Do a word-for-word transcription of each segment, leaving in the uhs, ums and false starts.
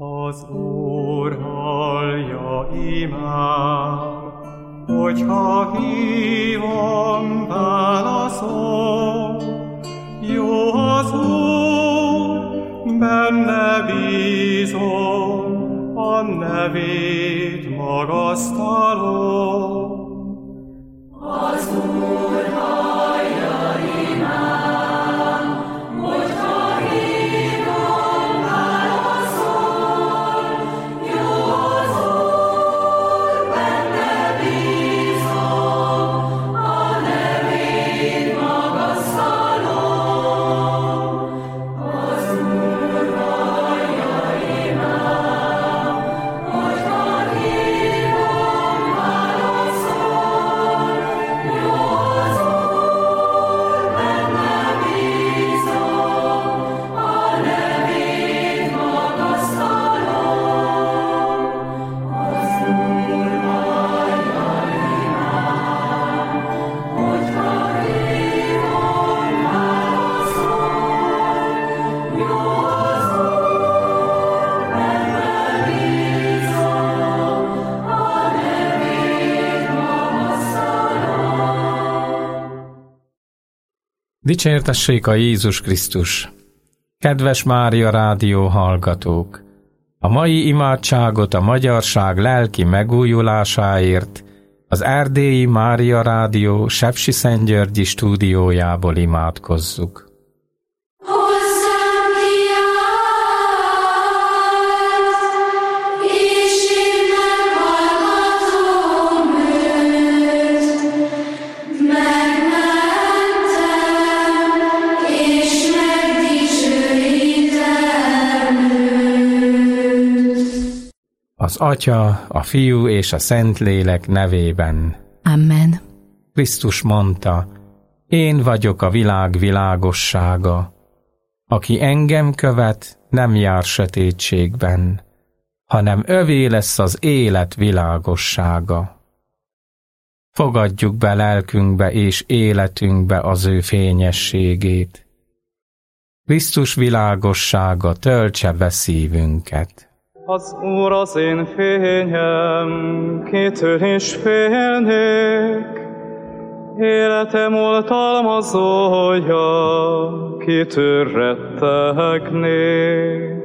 Az Úr hallja imám, hogyha hívom, válaszol. Jó az Úr, benne bízom, a nevét magasztalom. Az Úr hallja imám, hogyha hívom, válaszol. Jó az Úr, benne bízom, a nevét magasztalom. Az Úr hallja imám, hogyha hívom, válaszol. Jó az Úr, benne bízom, a nevét magasztalom. Az Úr hallja imám, hogyha hívom, válaszol. Jó az Úr, benne bízom, a nevét magasztalom. Dicsértessék a Jézus Krisztus! Kedves Mária Rádió hallgatók! A mai imádságot a magyarság lelki megújulásáért az Erdélyi Mária Rádió Sepsiszentgyörgyi stúdiójából imádkozzuk. Hozzám kiállt, és én meghallgatom őt. Megmentem, és megdicsőítem őt. Az Atya, a Fiú és a Szentlélek nevében. Amen. Krisztus mondta, én vagyok a világ világossága. Aki engem követ, nem jár sötétségben, hanem övé lesz az élet világossága. Fogadjuk be lelkünkbe és életünkbe az ő fényességét. Krisztus világossága töltse be szívünket. Az Úr az én fényem, kitől is félnék. Életem oltalmazója, kitől rettegnék.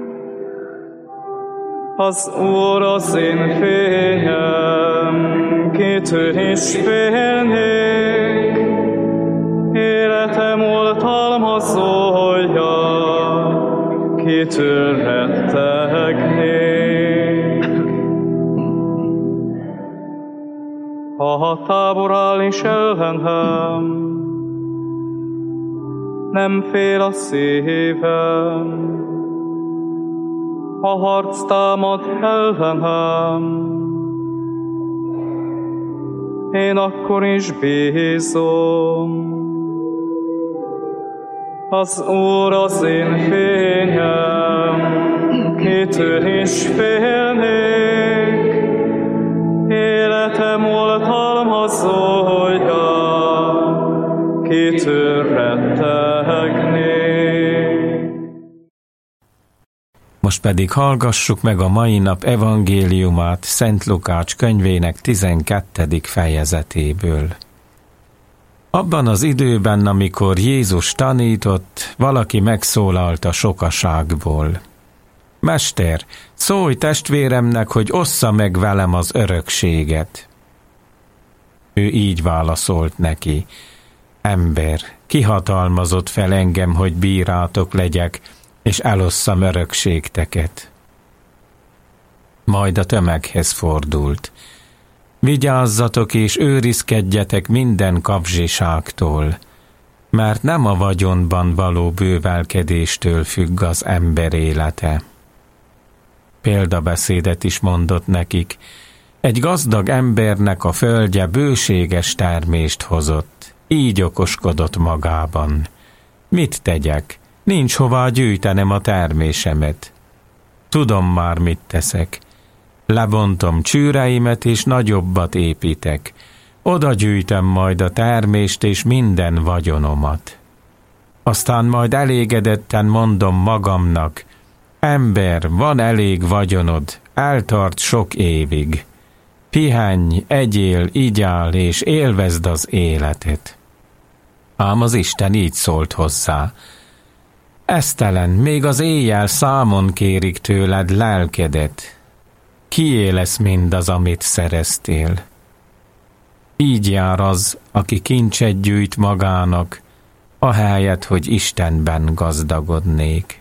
Az Úr az én fényem, kitől is félnék. Életem oltalmazója, kitől rettegnék. Ha tábor áll is ellenem, nem fél a szívem. Ha harc támad ellenem, én akkor is bízom. Az Úr az én fényem, kitől is félnék. Életem oltalmazója, kitől rettegnék. Most pedig hallgassuk meg a mai nap evangéliumát Szent Lukács könyvének tizenkettedik fejezetéből. Abban az időben, amikor Jézus tanított, valaki megszólalt a sokaságból. Mester, szólj testvéremnek, hogy ossza meg velem az örökséget. Ő így válaszolt neki. Ember, ki hatalmazott fel engem, hogy bírátok legyek, és elosszam örökségteket. Majd a tömeghez fordult. Vigyázzatok és őrizkedjetek minden kapzsiságtól, mert nem a vagyonban való bővelkedéstől függ az ember élete. Példabeszédet is mondott nekik. Egy gazdag embernek a földje bőséges termést hozott, így okoskodott magában. Mit tegyek? Nincs hová gyűjtenem a termésemet. Tudom már, mit teszek. Lebontom csűreimet és nagyobbat építek. Oda gyűjtem majd a termést és minden vagyonomat. Aztán majd elégedetten mondom magamnak, Ember, van elég vagyonod, eltart sok évig. Pihenj, egyél, igyál, és élvezd az életet. Ám az Isten így szólt hozzá: esztelen, még az éjjel számon kérik tőled lelkedet. Kié lesz mindaz, amit szereztél? Így jár az, aki kincset gyűjt magának, ahelyett, hogy Istenben gazdagodnék.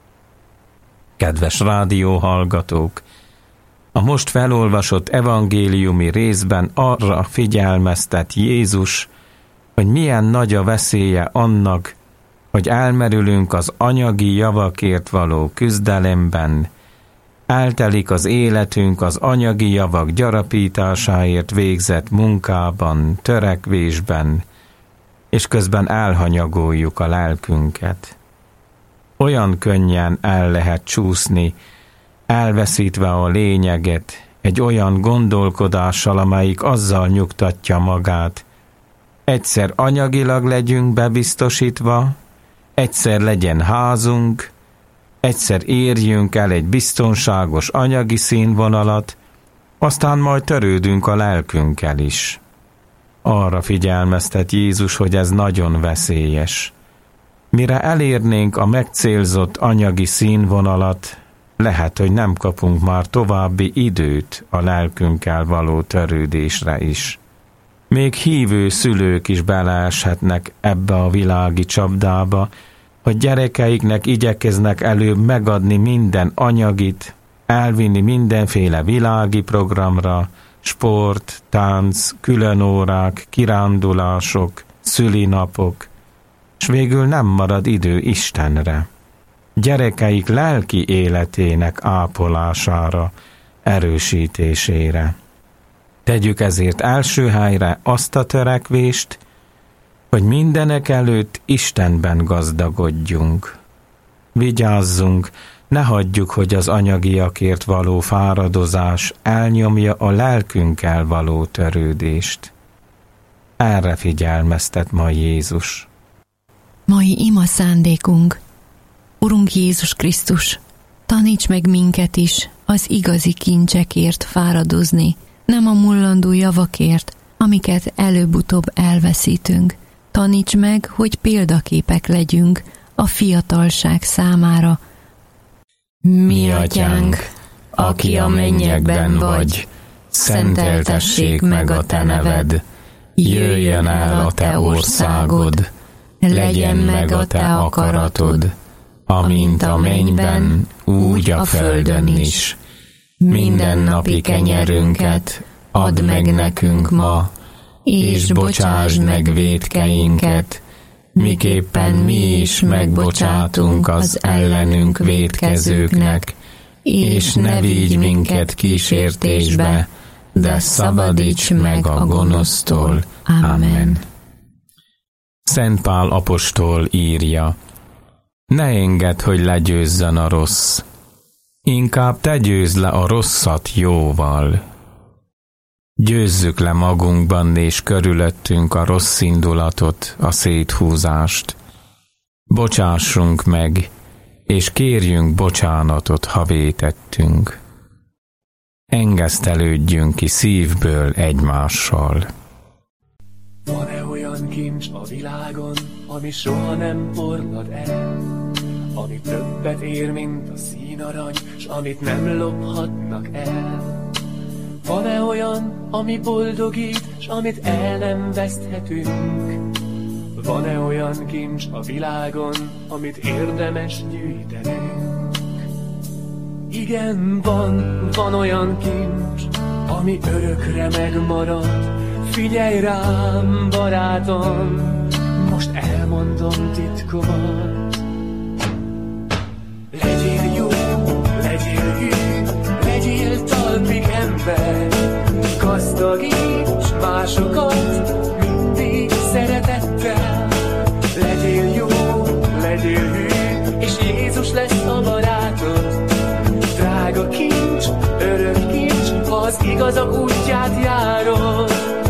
Kedves rádióhallgatók! A most felolvasott evangéliumi részben arra figyelmeztet Jézus, hogy milyen nagy a veszélye annak, hogy elmerülünk az anyagi javakért való küzdelemben, eltelik az életünk az anyagi javak gyarapításáért végzett munkában, törekvésben, és közben elhanyagoljuk a lelkünket. Olyan könnyen el lehet csúszni, elveszítve a lényeget, egy olyan gondolkodással, amelyik azzal nyugtatja magát: egyszer anyagilag legyünk bebiztosítva, egyszer legyen házunk, egyszer érjünk el egy biztonságos anyagi színvonalat, aztán majd törődünk a lelkünkkel is. Arra figyelmeztet Jézus, hogy ez nagyon veszélyes. Mire elérnénk a megcélzott anyagi színvonalat, lehet, hogy nem kapunk már további időt a lelkünkkel való törődésre is. Még hívő szülők is beleeshetnek ebbe a világi csapdába, hogy gyerekeiknek igyekeznek előbb megadni minden anyagit, elvinni mindenféle világi programra, sport, tánc, különórák, kirándulások, szülinapok, s végül nem marad idő Istenre, gyerekeik lelki életének ápolására, erősítésére. Tegyük ezért első helyre azt a törekvést, hogy mindenek előtt Istenben gazdagodjunk. Vigyázzunk, ne hagyjuk, hogy az anyagiakért való fáradozás elnyomja a lelkünkkel való törődést. Erre figyelmeztet ma Jézus. Mai ima szándékunk: Urunk Jézus Krisztus, taníts meg minket is az igazi kincsekért fáradozni, nem a mullandó javakért, amiket előbb-utóbb elveszítünk. Taníts meg, hogy példaképek legyünk a fiatalság számára. Mi atyánk, aki a mennyekben vagy, szenteltessék meg a te neved, jöjjön el a te országod, legyen meg a te akaratod, amint a mennyben, úgy a földön is. Mindennapi kenyerünket add meg nekünk ma, és bocsásd meg vétkeinket, miképpen mi is megbocsátunk az ellenünk vétkezőknek, és ne vigy minket kísértésbe, de szabadíts meg a gonosztól. Amen. Szent Pál apostol írja: ne engedd, hogy legyőzzön a rossz, inkább te győzd le a rosszat jóval. Győzzük le magunkban és körülöttünk a rossz indulatot, a széthúzást. Bocsássunk meg, és kérjünk bocsánatot, ha vétettünk. Engesztelődjünk ki szívből egymással. Van-e olyan kincs a világon, ami soha nem porlad el? Ami többet ér, mint a színarany, s amit nem lophatnak el? Van-e olyan, ami boldogít, s amit el nem veszthetünk? Van-e olyan kincs a világon, amit érdemes gyűjtenünk? Igen, van, van olyan kincs, ami örökre megmarad. Figyelj rám, barátom, most elmondom titkomat. Legyél jó, legyél hű, legyél talpig ember, gazdagíts másokat mindig szeretettel. Legyél jó, legyél hű, és Jézus lesz a barátod. Drága kincs, örök kincs, ha az igazak útját járod.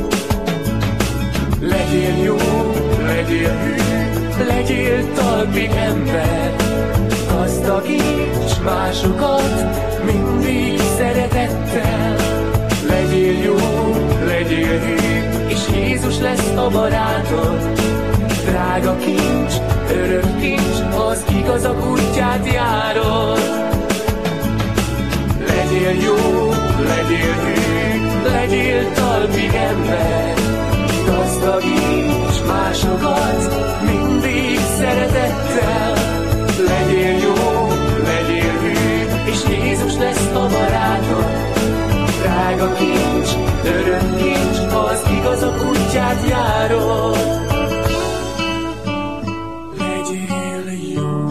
Legyél jó, legyél hű, legyél talpig ember, gazdag Gazdagíts másokat mindig szeretettel. Legyél jó, legyél hű, és Jézus lesz a barátod. Drága kincs, örök kincs, az igazak útját járod. Legyél jó, legyél hű, legyél talpig ember. Gazdagíts másokat mindig szeretettel. Legyél jó, legyél hű, és Jézus lesz a barátod. Drága kincs, örök kincs, az igazak útját járod. Legyél jó.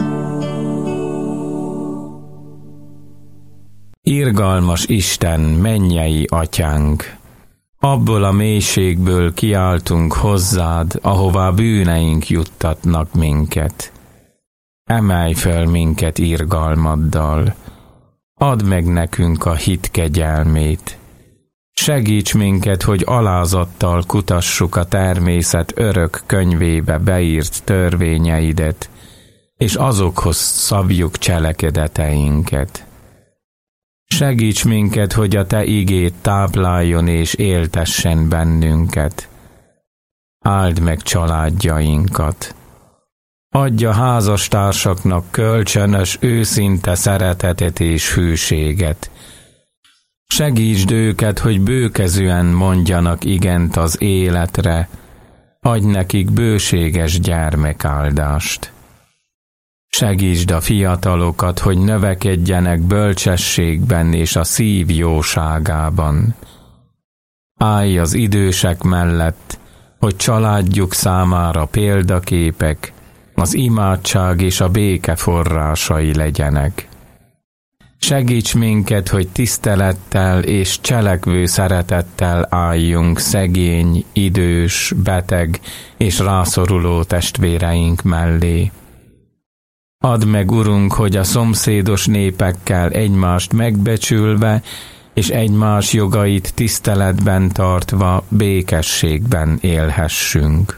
Irgalmas Isten, mennyei Atyánk! Abból a mélységből kiáltunk hozzád, ahová bűneink juttatnak minket. Emelj fel minket irgalmaddal, add meg nekünk a hit kegyelmét. Segíts minket, hogy alázattal kutassuk a természet örök könyvébe beírt törvényeidet, és azokhoz szabjuk cselekedeteinket. Segíts minket, hogy a te igéd tápláljon és éltessen bennünket. Áld meg családjainkat. Adj a házastársaknak kölcsönös, őszinte szeretetet és hűséget. Segítsd őket, hogy bőkezűen mondjanak igent az életre, adj nekik bőséges gyermekáldást. Segítsd a fiatalokat, hogy növekedjenek bölcsességben és a szív jóságában. Állj az idősek mellett, hogy családjuk számára példaképek, az imádság és a béke forrásai legyenek. Segíts minket, hogy tisztelettel és cselekvő szeretettel álljunk szegény, idős, beteg és rászoruló testvéreink mellé. Add meg, Urunk, hogy a szomszédos népekkel egymást megbecsülve és egymás jogait tiszteletben tartva békességben élhessünk.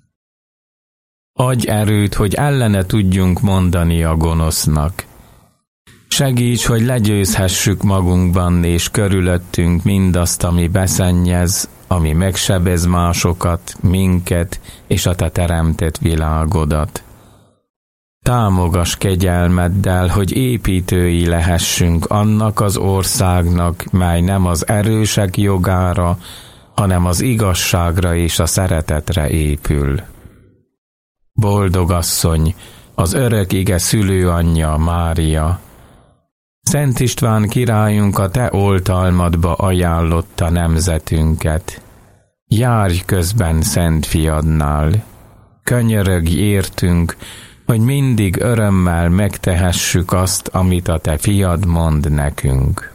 Adj erőt, hogy ellene tudjunk mondani a gonosznak. Segíts, hogy legyőzhessük magunkban és körülöttünk mindazt, ami beszennyez, ami megsebez másokat, minket és a te teremtett világodat. Támogass kegyelmeddel, hogy építői lehessünk annak az országnak, mely nem az erősek jogára, hanem az igazságra és a szeretetre épül. Boldog asszony, az örök ige szülőanyja Mária! Szent István királyunk a te oltalmadba ajánlotta nemzetünket. Járj közben Szent Fiadnál! Könyörögj értünk, hogy mindig örömmel megtehessük azt, amit a te fiad mond nekünk.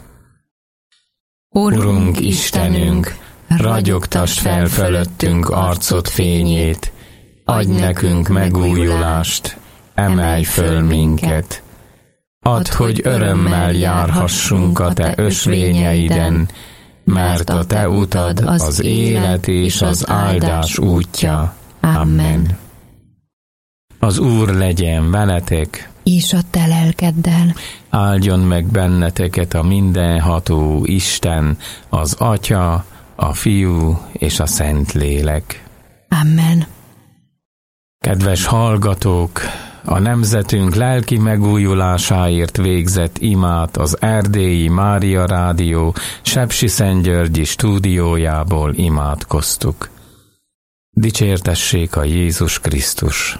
Urunk Istenünk, ragyogtasd fel fölöttünk arcod fényét, adj nekünk megújulást, emelj föl minket. Add, hogy örömmel járhassunk a te ösvényeiden, mert a te utad az élet és az áldás útja. Amen. Az Úr legyen veletek, és a te lelkeddel. Áldjon meg benneteket a mindenható Isten, az Atya, a Fiú és a Szentlélek. Amen. Kedves hallgatók, a nemzetünk lelki megújulásáért végzett imát az Erdélyi Mária Rádió Sepsiszentgyörgyi stúdiójából imádkoztuk. Dicsértessék a Jézus Krisztus!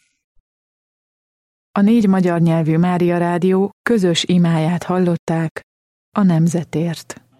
A négy magyar nyelvű Mária Rádió közös imáját hallották a nemzetért.